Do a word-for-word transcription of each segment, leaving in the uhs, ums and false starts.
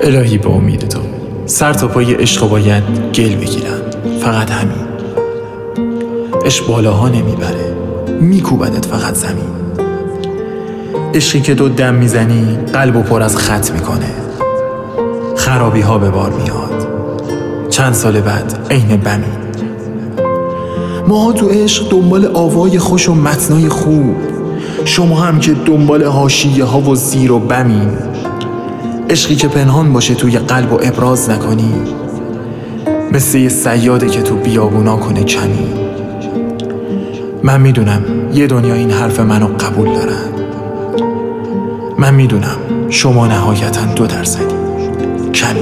الهی به امید تو سر تا پای عشق باید گل بگیرم، فقط همین. عشق بالاها نمیبره، میکوبدت فقط زمین. عشقی که تو دم میزنی قلبو پر از خط میکنه، خرابی ها به بار میاد، چند سال بعد عین بمین. ماها تو عشق دنبال آوای خوش و متنای خوب، شما هم که دنبال حاشیه ها و زیر و بمین. عشقی که پنهان باشه توی قلب و ابراز نکنی، مثل یه صیاده که تو بیابونا کنه کمی. من میدونم یه دنیا این حرف منو قبول دارن، من میدونم شما نهایتاً دو درصدی کمی.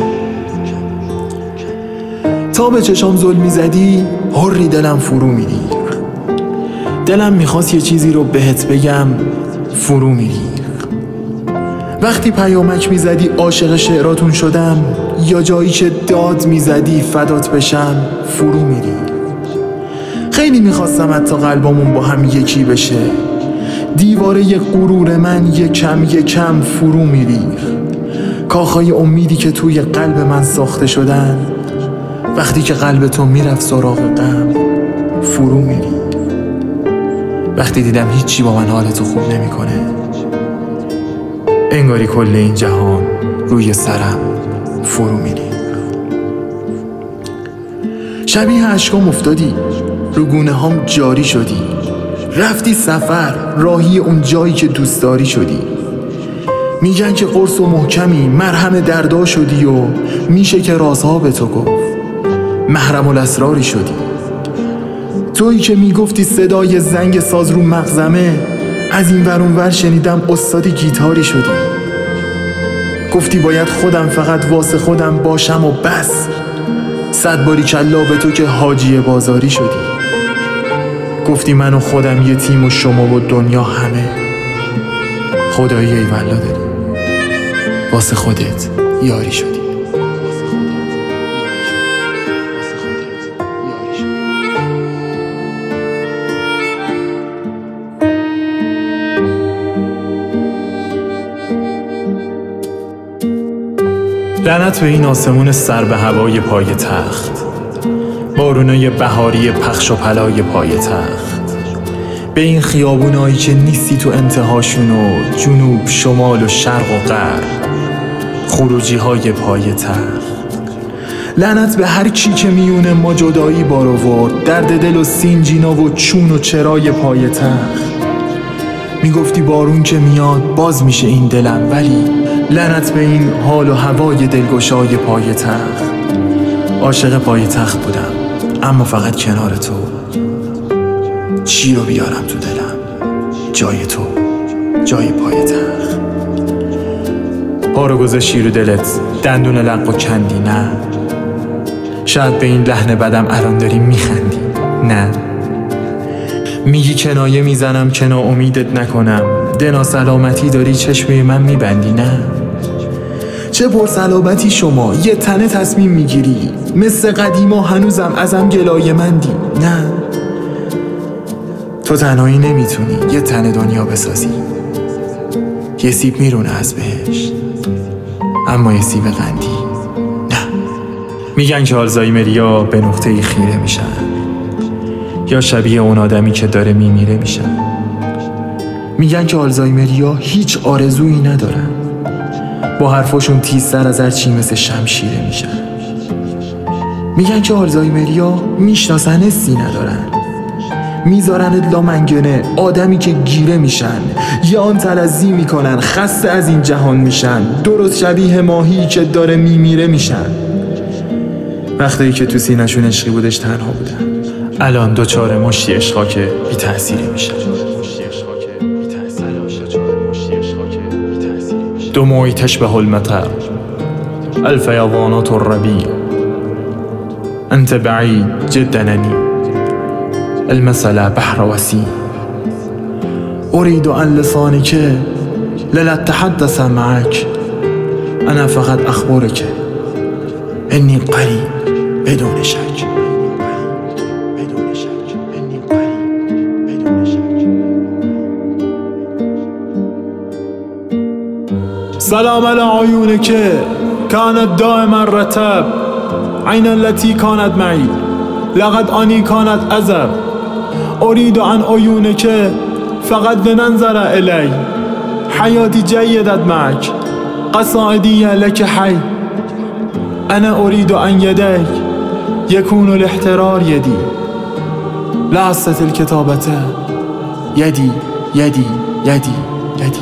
تا به چشام ظلم میزدی هری دلم فرو میریر، دلم میخواست یه چیزی رو بهت بگم فرو میریر. وقتی پیامک میزدی عاشق شعراتون شدم، یا جایی که داد میزدی فدات بشم فرو میریر. خیلی میخواستم حتی قلبامون با هم یکی بشه، دیواره یک غرور من یکم یکم فرو میریر. کاخهای امیدی که توی قلب من ساخته شدن، وقتی که قلب تو میرفت سراغ غم فرو میریر. وقتی دیدم هیچی با من حالتو خوب نمیکنه، انگاری کل این جهان روی سرم فرو میریر. شبیه اشکام افتادی، رو گونه هام جاری شدی، رفتی سفر راهی اون جایی که دوست داری شدی. میگن که قرص و محکمی مرهم دردا شدی، و میشه که رازها به تو گفت محرم الاسراری شدی. تویی که میگفتی صدای زنگ ساز رو مغزمه، از این ور اون ور شنیدم استادی گیتاری شدی. گفتی باید خودم فقط واسه خودم باشم و بس، صد باری کلا به تو که حاجی بازاری شدی. گفتی من و خودم یه تیم و شما و دنیا همه، خدایی ای والا داری واسه خودت یاری شدی. لعنت به این آسمون سر به هوای پای تخت، بارونای بهاری پخش و پلای پای تخت، به این خیابونایی که نیستی تو انتهاشون، و جنوب شمال و شرق و غرب خروجی های پای تخت. لعنت به هر کی که میونه ما جدایی بار آورد، درد دل و سینجینا و چون و چرای پای تخت. میگفتی بارون که میاد باز میشه این دلم، ولی لعنت به این حال و هوای دلگشای پای تخت. عاشق پای تخت بودم اما فقط کنار تو، چی رو بیارم تو دلم جای تو، جای پای تخت. پا رو گذاشتی رو دلت دندون لق و کندی، نه شاید به این لحن بدم الان داری میخندی، نه میگی کنایه میزنم که ناامیدت نکنم، دنا سلامتی داری چشمه من میبندی، نه چه پرسلامتی شما یه تنه تصمیم میگیری، مثل قدیما هنوزم ازم گلایه مندی، نه تو تنهایی نمیتونی یه تنه دنیا بسازی. یه سیب میرونه از بهشت اما یه سیب قندی نه. میگن که آلزایمریا به نقطه‌ای خیره میشن، یا شبیه اون آدمی که داره میمیره میشن. میگن که آلزایمریا هیچ آرزویی ندارن، با حرفاشون تیزتر از هر چی مثل شمشیره میشن. میگن که آلزایمریا میشناسن حسی ندارن، میذارن لا منگنه آدمی که گیره میشن، یا آن تلذی میکنن خسته از این جهان میشن، درست شبیه ماهی که داره میمیره میشن. وقتی که تو سینه‌شون عشقی بودش تنها بودن، الان دوچار مشتی عشقا که بی تأثیری میشن. دموعی تشبه المطر الفيضانات الربيع، أنت بعيد جدا عني المسألة بحر وسيع، أريد عن لسانك لا أتحدث معك، أنا فقط أخبرك إني قريب بدون شك. سلام على عيونك كانت دائما رتب عين التي كانت معي لقد أني كانت أزب أريد أن أعينك فقط لننظر إلي حياتي جيدت معك قصائدي لك حي أنا أريد أن يديك يكون الاحترار يدي لعست الكتابة يدي يدي يدي يدي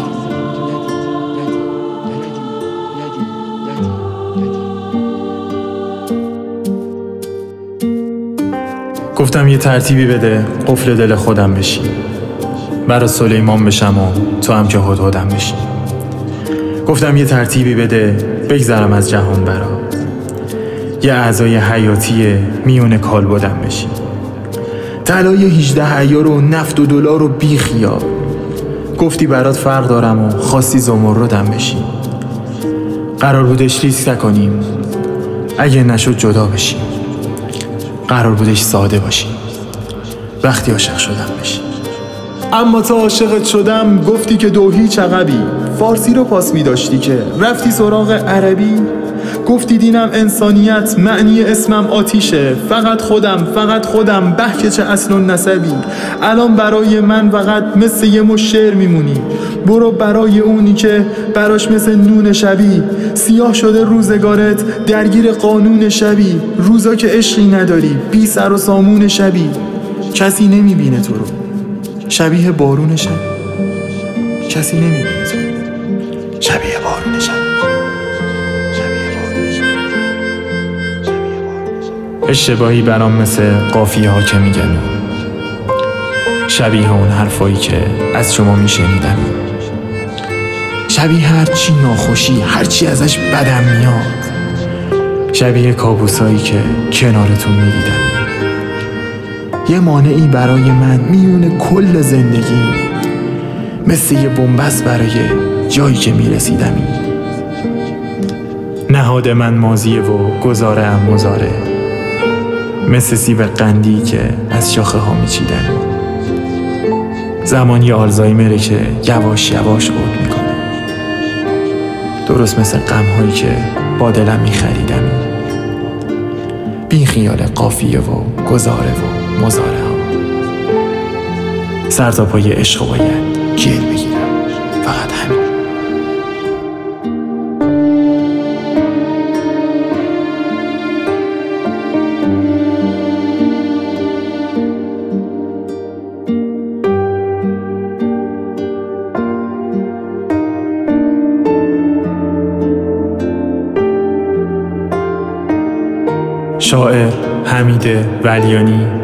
گفتم یه ترتیبی بده قفل دل خودم بشی برا سلیمان بشم و تو هم که هدهدم بشی. گفتم یه ترتیبی بده بگذرم از جهان برا یه اعضای حیاتی میون کالبدم بشی طلای هجده عیار و نفت و دلار و بی خیال. گفتی برات فرق دارم و خواستی زمردم بشی قرار بودش ریسک نکنیم اگه نشد جدا بشیم قرار بودش ساده باشی وقتی عاشق شدم بشی. اما تا عاشقت شدم گفتی که دو هیچ عقبی فارسی رو پاس می داشتی که رفتی سراغ عربی. گفتی دینم انسانیت معنی اسمم آتیشه فقط خودم فقط خودم به که چه اصل و نسبی. الان برای من فقط مثل یه مش شعر میمونی برو برای اونی که براش مثل نون شبی سیاه شده روزگارت درگیر قانون شبی روزا که عشقی نداری بی سر و سامون شبی کسی نمیبینه تو رو شبیه بارون شب کسی نمیبینه تو رو شبیه بارون شب اشتباهی برام مثل قافیه ها که میگن شبیه اون حرفایی که از شما میشنیدم شبیه هرچی ناخوشی هرچی ازش بدم میاد شبیه کابوسایی که کنارتون میدیدم یه مانعی برای من میونه کل زندگی مثل یه بنبست برای جایی که میرسیدم نهاد من ماضیه و گذاره هم مزاره مثل سیب قندی که از شاخه ها میچیدن زمانی آلزایمره که یواش یواش عود میکنه درست مثل غم هایی که با دلم میخریدم بی خیال قافیه و گذاره و مزاره ها سر تا پای عشق باید گل بگیرم فقط همین. شاعر حمید ولیانی